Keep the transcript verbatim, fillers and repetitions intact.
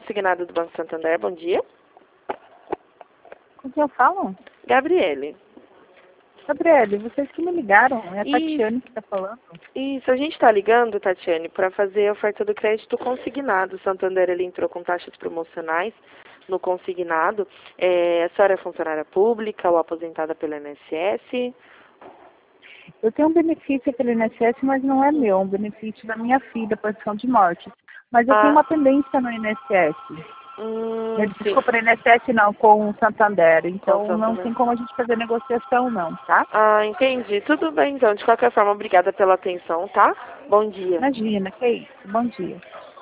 Consignado do Banco Santander, bom dia. Com quem eu falo? Gabriele. Gabriele, vocês que me ligaram, é a Isso. Tatiane que está falando. Isso, a gente está ligando, Tatiane, para fazer a oferta do crédito consignado. O Santander ele entrou com taxas promocionais no consignado. É, a senhora é funcionária pública ou aposentada pelo I N S S? Eu tenho um benefício pelo I N S S, mas não é meu, é um benefício da minha filha, pensão de morte. Mas eu Ah. tenho uma pendência no I N S S. Hum, Desculpa, no sim. I N S S não, com o Santander. Então Com não Santander. tem como a gente fazer negociação não, tá? Ah, entendi. Tudo bem, então. De qualquer forma, obrigada pela atenção, tá? Bom dia. Imagina, que isso. Bom dia.